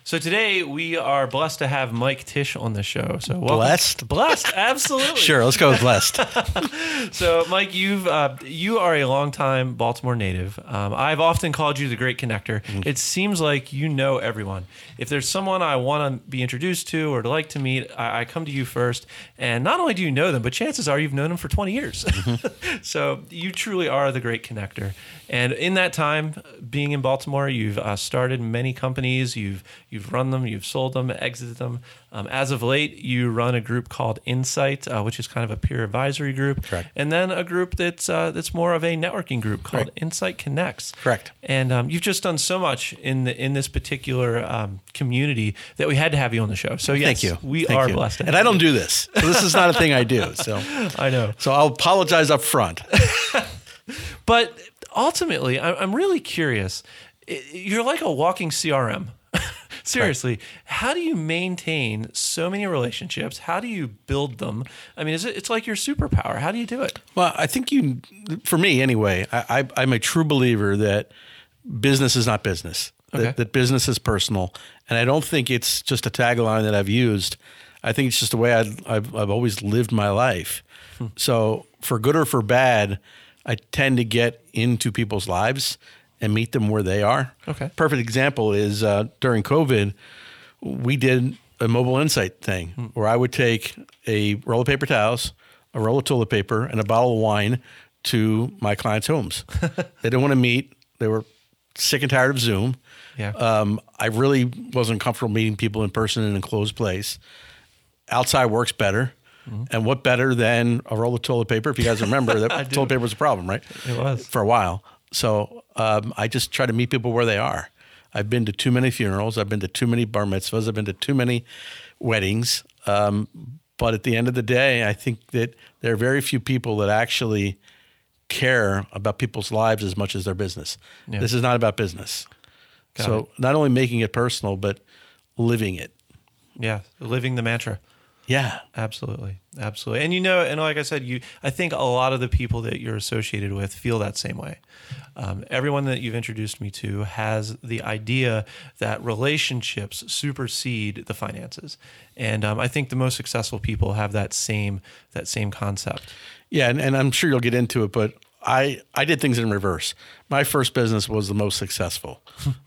So today we are blessed to have Mike Tisch on the show. So welcome. Blessed, absolutely. Sure, let's go with blessed. So Mike, you are a longtime Baltimore native. I've often called you the Great Connector. It seems like you know everyone. If there's someone I want to be introduced to or to like to meet, I come to you first. And not only do you know them, but chances are you've known them for 20 years. So you truly are the Great Connector. And in that time, being in Baltimore, you've started many companies. You've run them, you've sold them, exited them. As of late, you run a group called Insight, which is kind of a peer advisory group. Correct. And then a group that's more of a networking group called Correct. Insight Connects. Correct. And you've just done so much in this particular community that we had to have you on the show. So yes, Thank you. we Thank are you. blessed. And I don't do this. So this is not a thing I do. So I know. So I'll apologize up front. But ultimately, I'm really curious. You're like a walking CRM. Seriously, how do you maintain so many relationships? How do you build them? I mean, it's like your superpower. How do you do it? Well, I think for me anyway, I'm a true believer that business is not business, Okay. that business is personal. And I don't think it's just a tagline that I've used. I think it's just the way I've always lived my life. So for good or for bad, I tend to get into people's lives and meet them where they are. Okay. Perfect example is during COVID, we did a mobile insight thing where I would take a roll of paper towels, a roll of toilet paper, and a bottle of wine to my clients' homes. They didn't want to meet. They were sick and tired of Zoom. Yeah. I really wasn't comfortable meeting people in person in an enclosed place. Outside works better. And what better than a roll of toilet paper? If you guys remember, that toilet paper was a problem, right? It was. For a while. So I just try to meet people where they are. I've been to too many funerals. I've been to too many bar mitzvahs. I've been to too many weddings. But at the end of the day, I think that there are very few people that actually care about people's lives as much as their business. Yeah. This is not about business. Got So it. not only making it personal, but living it. Yeah. Living the mantra. Yeah. Absolutely. Absolutely. And and like I said, I think a lot of the people that you're associated with feel that same way. Everyone that you've introduced me to has the idea that relationships supersede the finances. And I think the most successful people have that same concept. Yeah, and I'm sure you'll get into it, but I did things in reverse. My first business was the most successful.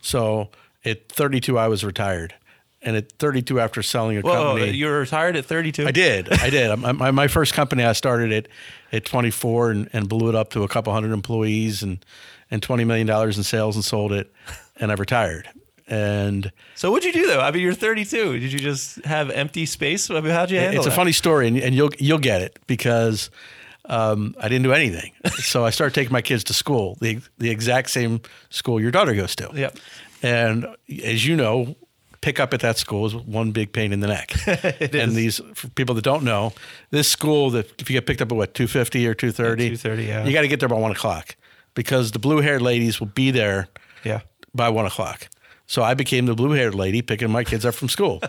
So at 32, I was retired. And at 32, after selling a company... You were retired at 32? I did. My first company, I started at 24 and blew it up to a couple hundred employees and $20 million in sales and sold it. And I retired. And So what'd you do, though? I mean, you're 32. Did you just have empty space? I mean, how'd you handle it's that? a funny story, and you'll get it because I didn't do anything. So I started taking my kids to school, the exact same school your daughter goes to. Yep. And as you know, pick up at that school is one big pain in the neck. It and is. for people that don't know, this school, that if you get picked up at 2:50 or 2:30, 2:30, yeah. you got to get there by 1 o'clock because the blue-haired ladies will be there Yeah. by 1 o'clock. So I became the blue-haired lady picking my kids up from school.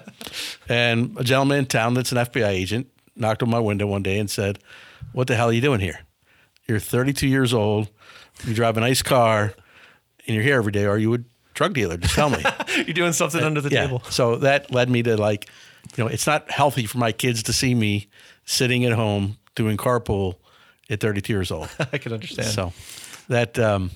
And a gentleman in town that's an FBI agent knocked on my window one day and said, "What the hell are you doing here? You're 32 years old, you drive a nice car, and you're here every day. Are you a drug dealer? Just tell me." You're doing something under the table. So that led me to it's not healthy for my kids to see me sitting at home doing carpool at 32 years old. I can understand. So that,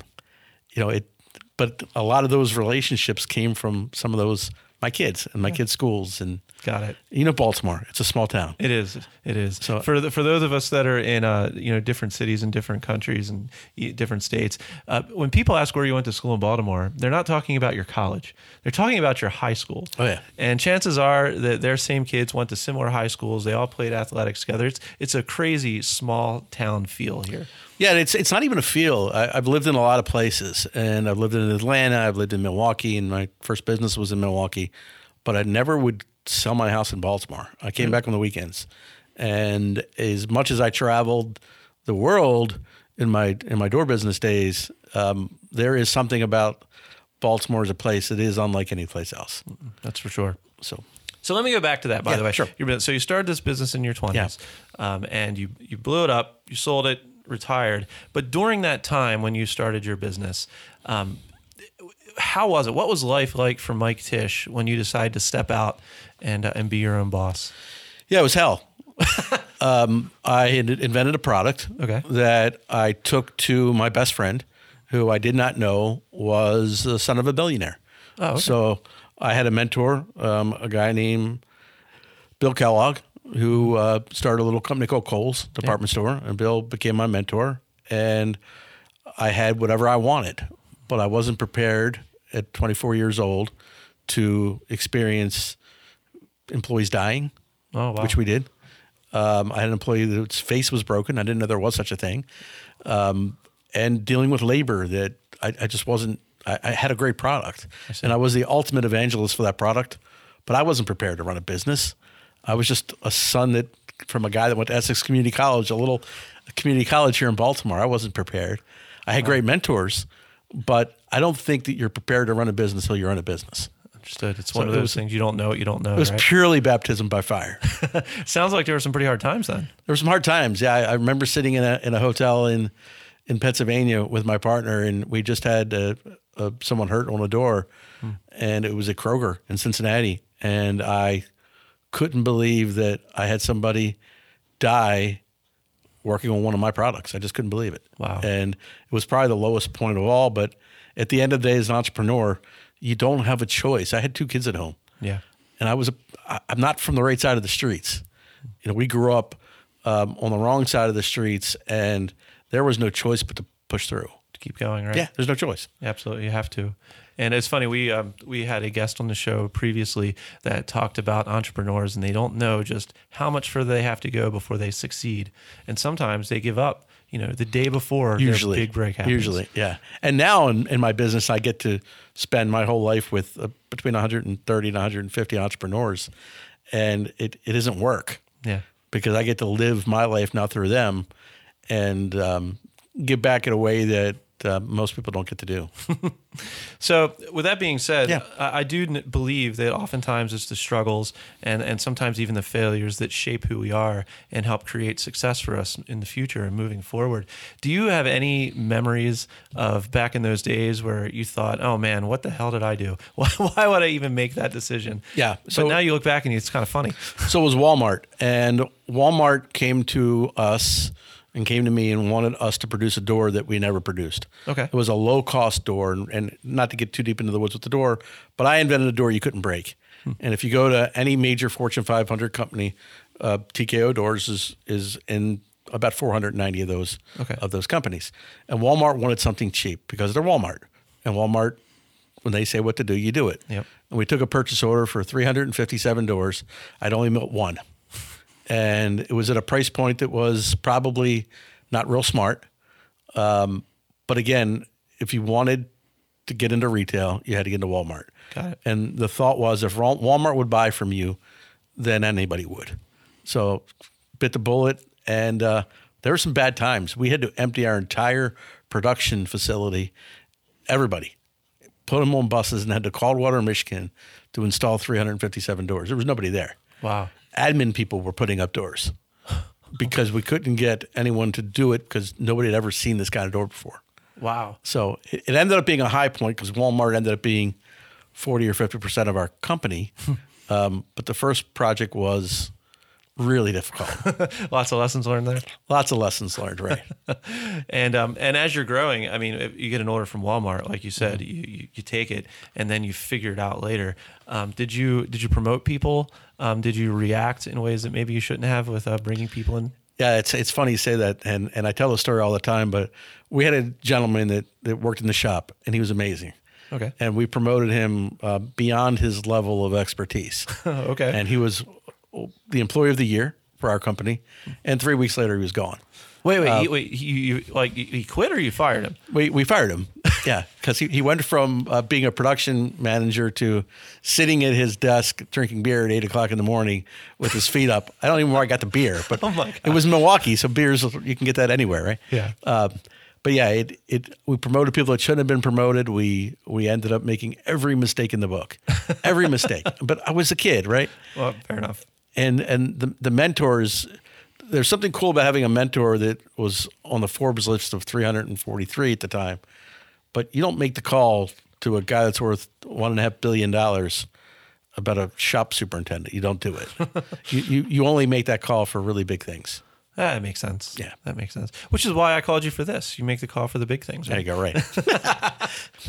but a lot of those relationships came from some of those, my kids and my kids' schools. And Got it. Baltimore, it's a small town. It is. It is. So- For those of us that are in different cities and different countries and different states, when people ask where you went to school in Baltimore, they're not talking about your college. They're talking about your high school. Oh, yeah. And chances are that their same kids went to similar high schools. They all played athletics together. It's a crazy small town feel here. Yeah, and it's not even a feel. I've lived in a lot of places, and I've lived in Atlanta, I've lived in Milwaukee, and my first business was in Milwaukee, but I never would sell my house in Baltimore. I came back on the weekends, and as much as I traveled the world in my door business days, there is something about Baltimore as a place that is unlike any place else. That's for sure. So let me go back to that, by the way. Sure. So you started this business in your 20s, and you blew it up, you sold it, retired. But during that time when you started your business, how was it? What was life like for Mike Tisch when you decided to step out and be your own boss? Yeah, it was hell. I had invented a product that I took to my best friend, who I did not know was the son of a billionaire. Oh, okay. So I had a mentor, a guy named Bill Kellogg, who started a little company called Kohl's Department Store, and Bill became my mentor. And I had whatever I wanted, but I wasn't prepared at 24 years old to experience employees dying, which we did. I had an employee whose face was broken. I didn't know there was such a thing. And dealing with labor that I just wasn't, I had a great product and I was the ultimate evangelist for that product, but I wasn't prepared to run a business. I was just a son from a guy that went to Essex Community College, a little community college here in Baltimore. I wasn't prepared. I had great mentors, but I don't think that you're prepared to run a business until you run a business. Understood. It's one of those things you don't know what you don't know. It was right? purely baptism by fire. Sounds like there were some pretty hard times then. There were some hard times. Yeah, I remember sitting in a hotel in Pennsylvania with my partner, and we just had someone hurt on a door, and it was at Kroger in Cincinnati, and I couldn't believe that I had somebody die working on one of my products. I just couldn't believe it. Wow. And it was probably the lowest point of all, but at the end of the day, as an entrepreneur, you don't have a choice. I had 2 kids at home. Yeah. And I'm not from the right side of the streets. We grew up on the wrong side of the streets, and there was no choice but to push through. To keep going, right? Yeah, there's no choice. Absolutely, you have to. And it's funny, we had a guest on the show previously that talked about entrepreneurs, and they don't know just how much further they have to go before they succeed. And sometimes they give up, the day before their big break happens. Usually, yeah. And now in my business, I get to spend my whole life with between 130 and 150 entrepreneurs, and it isn't work. Yeah. Because I get to live my life now through them and give back in a way that most people don't get to do. So with that being said, Yeah. I do believe that oftentimes it's the struggles and sometimes even the failures that shape who we are and help create success for us in the future and moving forward. Do you have any memories of back in those days where you thought, oh man, what the hell did I do? Why would I even make that decision? Yeah. So now you look back and it's kind of funny. So it was Walmart, and Walmart came to us and came to me and wanted us to produce a door that we never produced. Okay. It was a low-cost door, and not to get too deep into the woods with the door, but I invented a door you couldn't break. And if you go to any major Fortune 500 company, TKO Doors is in about 490 of those companies. And Walmart wanted something cheap because they're Walmart. And Walmart, when they say what to do, you do it. Yep. And we took a purchase order for 357 doors. I'd only built one. And it was at a price point that was probably not real smart. But again, if you wanted to get into retail, you had to get into Walmart. Got it. And the thought was if Walmart would buy from you, then anybody would. So bit the bullet. And there were some bad times. We had to empty our entire production facility, everybody, put them on buses and had to Caldwater, Michigan to install 357 doors. There was nobody there. Wow. Admin people were putting up doors because we couldn't get anyone to do it because nobody had ever seen this kind of door before. Wow. So it ended up being a high point because Walmart ended up being 40 or 50% of our company. But the first project was really difficult. Lots of lessons learned there. Lots of lessons learned, right? And as you're growing, I mean, if you get an order from Walmart, like you said, you take it and then you figure it out later. Did you promote people? Did you react in ways that maybe you shouldn't have with bringing people in? Yeah, it's funny you say that, and I tell the story all the time. But we had a gentleman that worked in the shop, and he was amazing. Okay. And we promoted him beyond his level of expertise. Okay. And he was the employee of the year for our company, and 3 weeks later he was gone. Wait, he quit or you fired him? We fired him. Yeah, because he went from being a production manager to sitting at his desk drinking beer at 8 o'clock in the morning with his feet up. I don't even know where I got the beer, but Oh my God. It was Milwaukee, so beers you can get that anywhere, right? Yeah. But yeah, we promoted people that shouldn't have been promoted. We ended up making every mistake in the book, every mistake. But I was a kid, right? Well, fair enough. And the mentors, there's something cool about having a mentor that was on the Forbes list of 343 at the time. But you don't make the call to a guy that's worth $1.5 billion about a shop superintendent. You don't do it. you only make that call for really big things. That makes sense. Yeah. That makes sense. Which is why I called you for this. You make the call for the big things, right? There you go, right.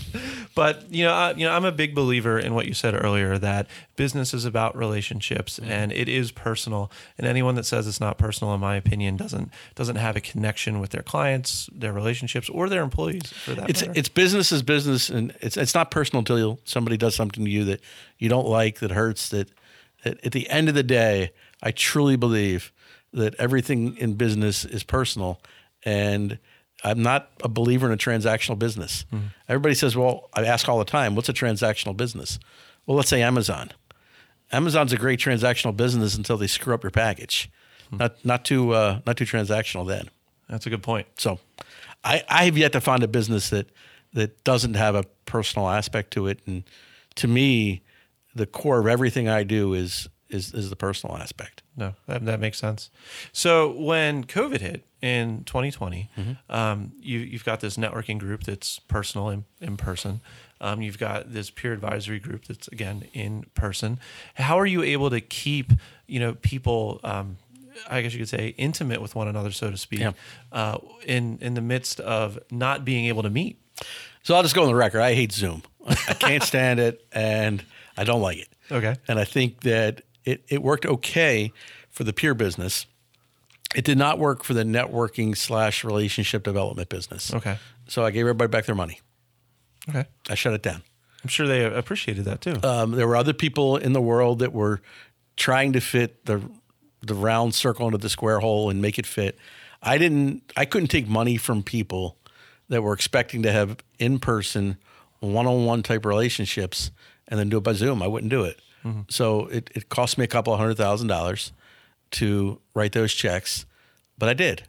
But I'm a big believer in what you said earlier, that business is about relationships and it is personal. And anyone that says it's not personal, in my opinion, doesn't have a connection with their clients, their relationships, or their employees for that matter. It's business is business, and it's not personal until somebody does something to you that you don't like, that hurts. That at the end of the day, I truly believe that everything in business is personal, and I'm not a believer in a transactional business. Mm-hmm. Everybody says, well, I ask all the time, what's a transactional business? Well, let's say Amazon. Amazon's a great transactional business until they screw up your package. Mm-hmm. Not too transactional then. That's a good point. So I have yet to find a business that doesn't have a personal aspect to it. And to me, the core of everything I do is the personal aspect. No, that makes sense. So when COVID hit in 2020, you've got this networking group that's personal in person. You've got this peer advisory group that's, again, in person. How are you able to keep, people, I guess you could say, intimate with one another, so to speak, in the midst of not being able to meet? So I'll just go on the record. I hate Zoom. I can't stand it, and I don't like it. Okay. And I think that it worked okay for the peer business. It did not work for the networking / relationship development business. Okay. So I gave everybody back their money. Okay. I shut it down. I'm sure they appreciated that too. There were other people in the world that were trying to fit the round circle into the square hole and make it fit. I couldn't take money from people that were expecting to have in-person, one-on-one type relationships and then do it by Zoom. I wouldn't do it. Mm-hmm. So it cost me a couple of $100,000 to write those checks, but I did.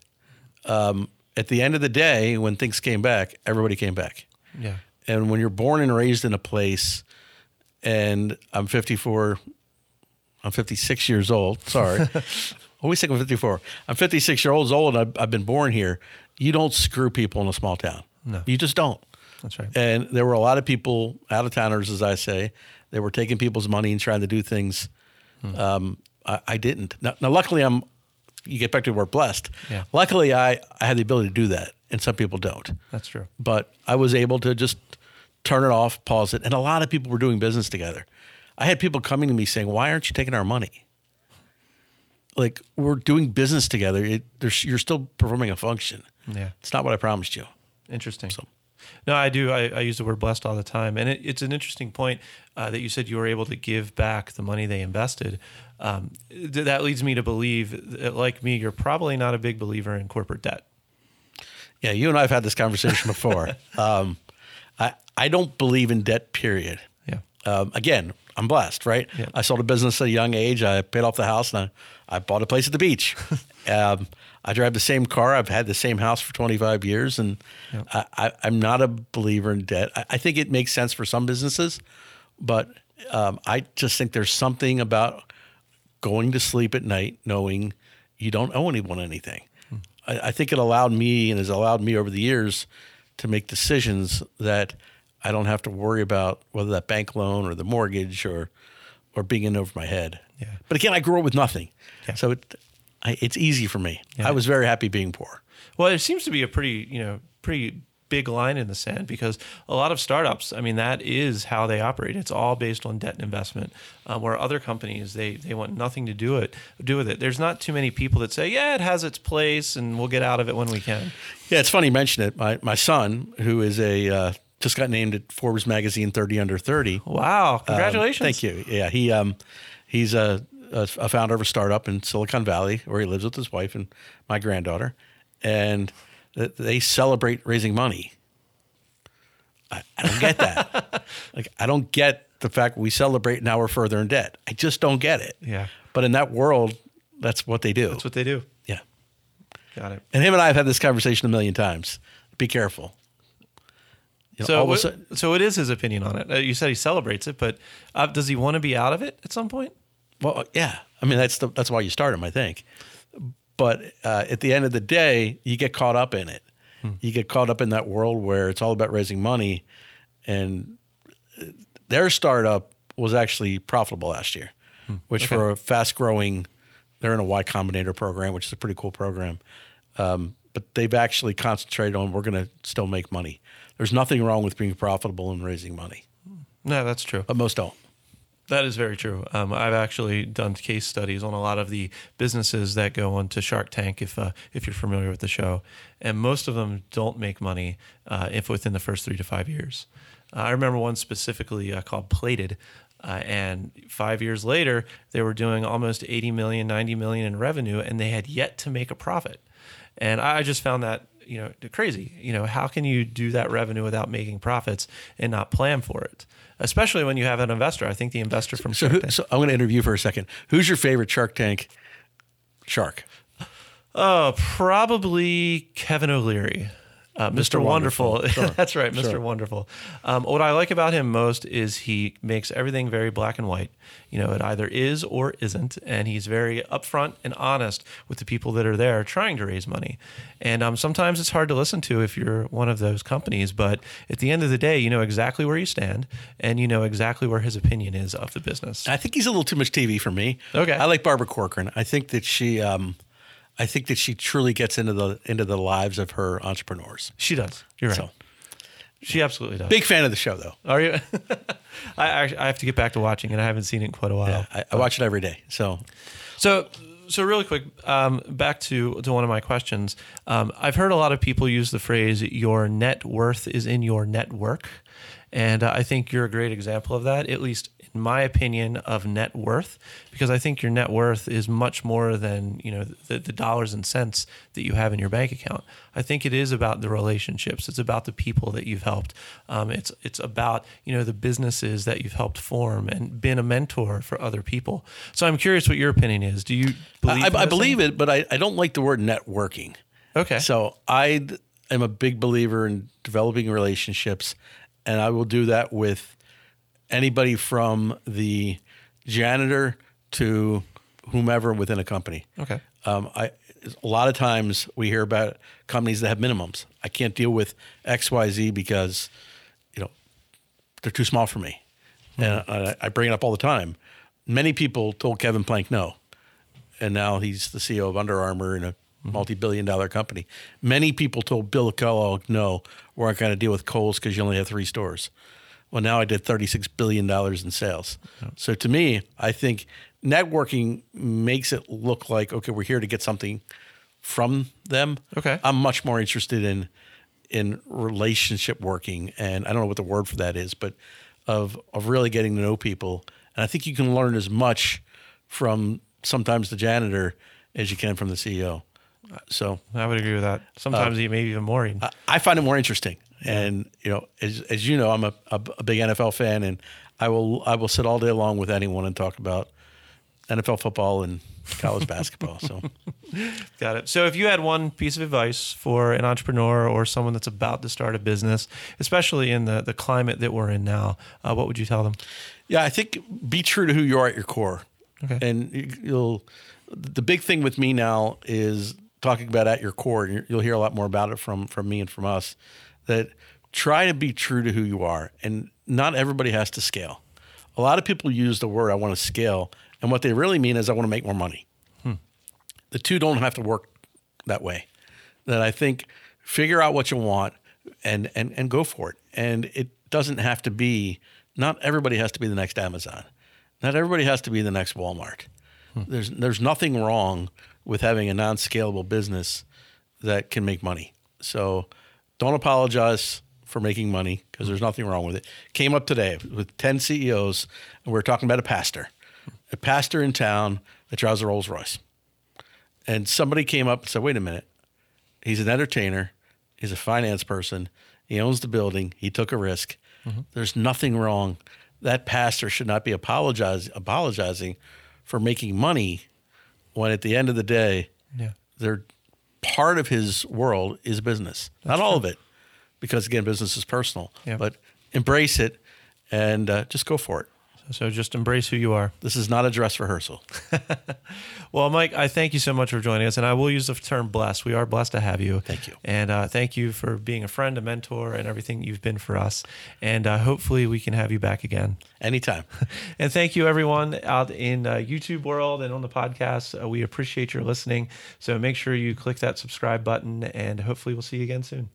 At the end of the day, when things came back, everybody came back. Yeah. And when you're born and raised in a place, and I'm 56 years old. Sorry. Always think I'm 54. I'm 56 years old, and I've been born here. You don't screw people in a small town. No. You just don't. That's right. And there were a lot of people, out-of-towners, as I say, they were taking people's money and trying to do things. I didn't. Now, luckily, you get back to we're blessed. Yeah. Luckily, I had the ability to do that, and some people don't. That's true. But I was able to just turn it off, pause it, and a lot of people were doing business together. I had people coming to me saying, why aren't you taking our money? Like, we're doing business together. You're still performing a function. Yeah. It's not what I promised you. Interesting. So. No, I do. I use the word blessed all the time. And it's an interesting point that you said you were able to give back the money they invested. That leads me to believe that, like me, you're probably not a big believer in corporate debt. Yeah, you and I have had this conversation before. I don't believe in debt, period. Yeah. Again, I'm blessed, right? Yeah. I sold a business at a young age. I paid off the house, and I bought a place at the beach. I drive the same car. I've had the same house for 25 years, and I'm not a believer in debt. I think it makes sense for some businesses, but I just think there's something about going to sleep at night knowing you don't owe anyone anything. I think it allowed me and has allowed me over the years to make decisions that I don't have to worry about whether that bank loan or the mortgage or being in over my head. Yeah. But again, I grew up with nothing. Yeah. So it's easy for me. Yeah. I was very happy being poor. Well, it seems to be a pretty big line in the sand, because a lot of startups, I mean, that is how they operate. It's all based on debt and investment, where other companies, they want nothing to do with it. There's not too many people that say, yeah, it has its place and we'll get out of it when we can. Yeah, it's funny you mention it. My son, who is just got named at Forbes magazine 30 under 30. Wow. Congratulations. Thank you. Yeah. He's a founder of a startup in Silicon Valley where he lives with his wife and my granddaughter. And they celebrate raising money. I don't get that. I don't get the fact we celebrate now we're further in debt. I just don't get it. Yeah. But in that world, that's what they do. That's what they do. Yeah. Got it. And him and I have had this conversation a million times. Be careful. So it is his opinion on it. You said he celebrates it, but does he want to be out of it at some point? Well, yeah. I mean, that's why you start him, I think. But at the end of the day, you get caught up in it. You get caught up in that world where it's all about raising money, and their startup was actually profitable last year, which for a fast growing, they're in a Y Combinator program, which is a pretty cool program. But they've actually concentrated on, we're going to still make money. There's nothing wrong with being profitable and raising money. No, that's true. But most don't. That is very true. I've actually done case studies on a lot of the businesses that go onto Shark Tank, if you're familiar with the show, and most of them don't make money if within the first 3 to 5 years. I remember one specifically called Plated, and 5 years later, they were doing almost 80 million, 90 million in revenue, and they had yet to make a profit. And I just found that crazy. How can you do that revenue without making profits and not plan for it? Especially when you have an investor. I think the investor from Shark Tank. So I'm going to interview for a second. Who's your favorite Shark Tank shark? Probably Kevin O'Leary. Mr. Wonderful. Sure. That's right, Mr. Sure. Wonderful. What I like about him most is he makes everything very black and white. It either is or isn't, and he's very upfront and honest with the people that are there trying to raise money. And sometimes it's hard to listen to if you're one of those companies, but at the end of the day, you know exactly where you stand, and you know exactly where his opinion is of the business. I think he's a little too much TV for me. Okay. I like Barbara Corcoran. I think that she truly gets into the lives of her entrepreneurs. She does. You're right. So, she absolutely does. big fan of the show, though. Are you? I have to get back to watching it. I haven't seen it in quite a while. Yeah, I watch it every day. So really quick, back to one of my questions. I've heard a lot of people use the phrase "your net worth is in your network," and I think you're a great example of that. At least in my opinion of net worth, because I think your net worth is much more than the dollars and cents that you have in your bank account. I think it is about the relationships. It's about the people that you've helped. It's about the businesses that you've helped form and been a mentor for other people. So I'm curious what your opinion is. Do you believe? I believe it, but I don't like the word networking. Okay. So I am a big believer in developing relationships, and I will do that with anybody from the janitor to whomever within a company. Okay. A lot of times we hear about companies that have minimums. I can't deal with XYZ because, they're too small for me. And I bring it up all the time. Many people told Kevin Plank no. And now he's the CEO of Under Armour in a multi-billion-dollar company. Many people told Bill Kellogg no, we're not going to deal with Kohl's because you only have 3 stores. Well, now I did $36 billion in sales. So to me, I think networking makes it look like, okay, we're here to get something from them. Okay. I'm much more interested in relationship working, and I don't know what the word for that is, but of really getting to know people. And I think you can learn as much from sometimes the janitor as you can from the CEO. So I would agree with that. Sometimes maybe even more. I find it more interesting. And as you know, I'm a big NFL fan, and I will sit all day long with anyone and talk about NFL football and college basketball. So, got it. So, if you had one piece of advice for an entrepreneur or someone that's about to start a business, especially in the climate that we're in now, what would you tell them? Yeah, I think be true to who you are at your core. Okay. And the big thing with me now is talking about at your core. And you'll hear a lot more about it from me and from us. That try to be true to who you are, and not everybody has to scale. A lot of people use the word "I want to scale," and what they really mean is "I want to make more money." The two don't have to work that way. That I think figure out what you want and go for it. And it doesn't have to be. Not everybody has to be the next Amazon. Not everybody has to be the next Walmart. There's nothing wrong with having a non-scalable business that can make money. So don't apologize for making money, because there's nothing wrong with it. Came up today with 10 CEOs, and we were talking about a pastor in town that drives a Rolls Royce. And somebody came up and said, wait a minute, he's an entertainer, he's a finance person, he owns the building, he took a risk. There's nothing wrong. That pastor should not be apologizing for making money when at the end of the day, they're part of his world is business. Not all of it, because again, business is personal. But embrace it and just go for it. So just embrace who you are. This is not a dress rehearsal. Well, Mike, I thank you so much for joining us. And I will use the term blessed. We are blessed to have you. Thank you. And thank you for being a friend, a mentor, and everything you've been for us. And hopefully we can have you back again. Anytime. And thank you, everyone out in YouTube world and on the podcast. We appreciate your listening. So make sure you click that subscribe button, and hopefully we'll see you again soon.